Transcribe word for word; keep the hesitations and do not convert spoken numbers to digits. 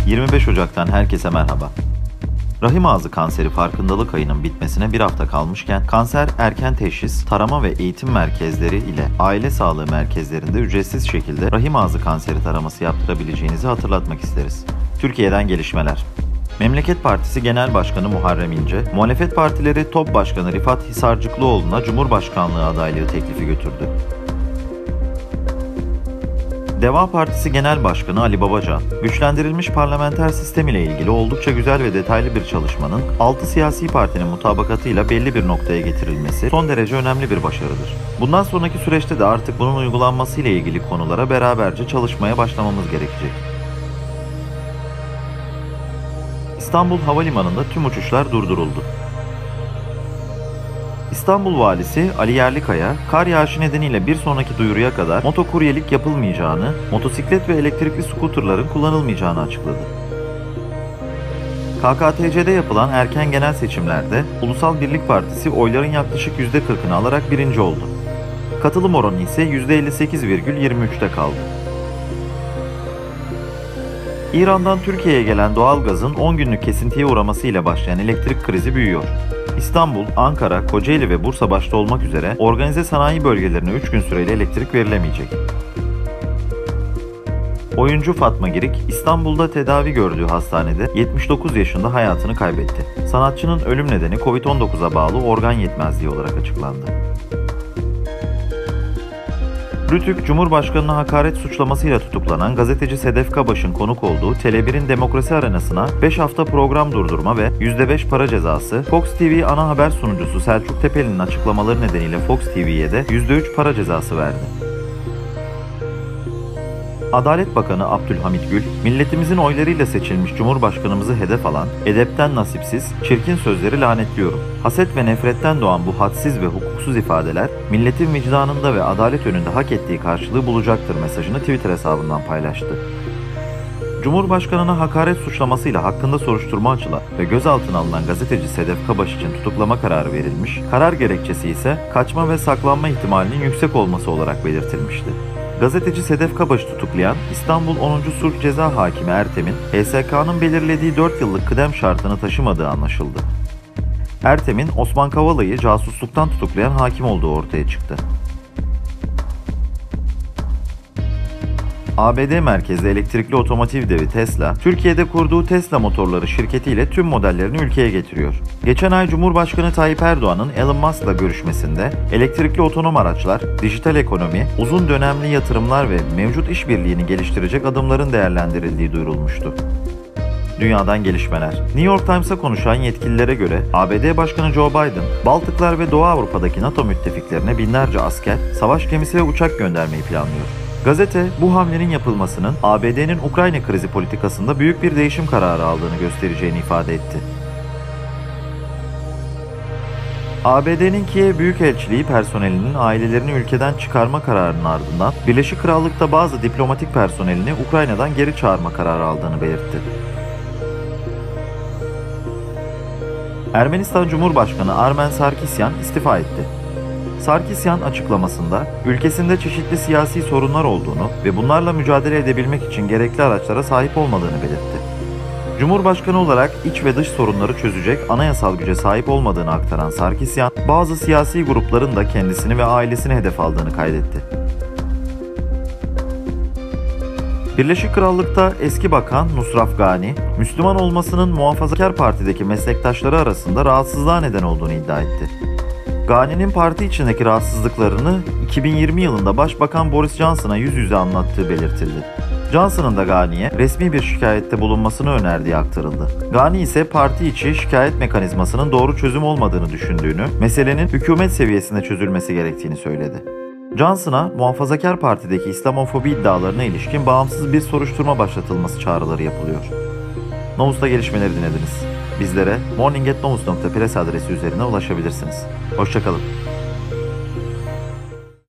yirmi beş Ocak'tan herkese merhaba. Rahim ağzı kanseri farkındalık ayının bitmesine bir hafta kalmışken kanser erken teşhis, tarama ve eğitim merkezleri ile aile sağlığı merkezlerinde ücretsiz şekilde rahim ağzı kanseri taraması yaptırabileceğinizi hatırlatmak isteriz. Türkiye'den gelişmeler. Memleket Partisi Genel Başkanı Muharrem İnce, muhalefet partileri Top Başkanı Rifat Hisarcıklıoğlu'na Cumhurbaşkanlığı adaylığı teklifi götürdü. Deva Partisi Genel Başkanı Ali Babacan, güçlendirilmiş parlamenter sistem ile ilgili oldukça güzel ve detaylı bir çalışmanın altı siyasi partinin mutabakatıyla belli bir noktaya getirilmesi son derece önemli bir başarıdır. Bundan sonraki süreçte de artık bunun uygulanması ile ilgili konulara beraberce çalışmaya başlamamız gerekecek. İstanbul Havalimanı'nda tüm uçuşlar durduruldu. İstanbul Valisi Ali Yerlikaya, kar yağışı nedeniyle bir sonraki duyuruya kadar motokuryelik yapılmayacağını, motosiklet ve elektrikli skuterların kullanılmayacağını açıkladı. K K T C'de yapılan erken genel seçimlerde Ulusal Birlik Partisi oyların yaklaşık yüzde kırkını alarak birinci oldu. Katılım oranı ise yüzde elli sekiz virgül yirmi üçte kaldı. İran'dan Türkiye'ye gelen doğalgazın on günlük kesintiye uğramasıyla başlayan elektrik krizi büyüyor. İstanbul, Ankara, Kocaeli ve Bursa başta olmak üzere organize sanayi bölgelerine üç gün süreyle elektrik verilemeyecek. Oyuncu Fatma Girik, İstanbul'da tedavi gördüğü hastanede yetmiş dokuz yaşında hayatını kaybetti. Sanatçının ölüm nedeni kovid on dokuza bağlı organ yetmezliği olarak açıklandı. Rütük, Cumhurbaşkanı'na hakaret suçlamasıyla tutuklanan gazeteci Sedef Kabaş'ın konuk olduğu Tele bir'in Demokrasi Arenası'na beş hafta program durdurma ve yüzde beş para cezası, Fox T V ana haber sunucusu Selçuk Tepeli'nin açıklamaları nedeniyle Fox T V'ye de yüzde üç para cezası verdi. Adalet Bakanı Abdülhamit Gül, milletimizin oylarıyla seçilmiş Cumhurbaşkanımızı hedef alan, edepten nasipsiz, çirkin sözleri lanetliyorum. Haset ve nefretten doğan bu hadsiz ve hukuksuz ifadeler, milletin vicdanında ve adalet önünde hak ettiği karşılığı bulacaktır mesajını Twitter hesabından paylaştı. Cumhurbaşkanına hakaret suçlamasıyla hakkında soruşturma açılan ve gözaltına alınan gazeteci Sedef Kabaş için tutuklama kararı verilmiş, karar gerekçesi ise kaçma ve saklanma ihtimalinin yüksek olması olarak belirtilmişti. Gazeteci Sedef Kabaş'ı tutuklayan İstanbul onuncu Sulh Ceza Hakimi Ertem'in H S K'nın belirlediği dört yıllık kıdem şartını taşımadığı anlaşıldı. Ertem'in Osman Kavala'yı casusluktan tutuklayan hakim olduğu ortaya çıktı. A B D merkezli elektrikli otomotiv devi Tesla, Türkiye'de kurduğu Tesla Motorları şirketiyle tüm modellerini ülkeye getiriyor. Geçen ay Cumhurbaşkanı Tayyip Erdoğan'ın Elon Musk'la görüşmesinde elektrikli otonom araçlar, dijital ekonomi, uzun dönemli yatırımlar ve mevcut işbirliğini geliştirecek adımların değerlendirildiği duyurulmuştu. Dünyadan gelişmeler. New York Times'a konuşan yetkililere göre A B D Başkanı Joe Biden, Baltıklar ve Doğu Avrupa'daki NATO müttefiklerine binlerce asker, savaş gemisi ve uçak göndermeyi planlıyor. Gazete, bu hamlenin yapılmasının A B D'nin Ukrayna krizi politikasında büyük bir değişim kararı aldığını göstereceğini ifade etti. A B D'nin Kiev Büyükelçiliği personelinin ailelerini ülkeden çıkarma kararının ardından Birleşik Krallık'ta bazı diplomatik personelini Ukrayna'dan geri çağırma kararı aldığını belirtti. Ermenistan Cumhurbaşkanı Armen Sarkisyan istifa etti. Sarkisyan açıklamasında ülkesinde çeşitli siyasi sorunlar olduğunu ve bunlarla mücadele edebilmek için gerekli araçlara sahip olmadığını belirtti. Cumhurbaşkanı olarak iç ve dış sorunları çözecek anayasal güce sahip olmadığını aktaran Sarkisyan, bazı siyasi grupların da kendisini ve ailesini hedef aldığını kaydetti. Birleşik Krallık'ta eski bakan Nusraf Gani, Müslüman olmasının Muhafazakar Parti'deki meslektaşları arasında rahatsızlığa neden olduğunu iddia etti. Gani'nin parti içindeki rahatsızlıklarını iki bin yirmi yılında Başbakan Boris Johnson'a yüz yüze anlattığı belirtildi. Johnson'ın da Gani'ye resmi bir şikayette bulunmasını önerdiği aktarıldı. Gani ise parti içi şikayet mekanizmasının doğru çözüm olmadığını düşündüğünü, meselenin hükümet seviyesinde çözülmesi gerektiğini söyledi. Johnson'a Muhafazakar Parti'deki İslamofobi iddialarına ilişkin bağımsız bir soruşturma başlatılması çağrıları yapılıyor. Novus'ta gelişmeleri dinlediniz. Bizlere morning at novus nokta press adresi üzerine ulaşabilirsiniz. Hoşça kalın.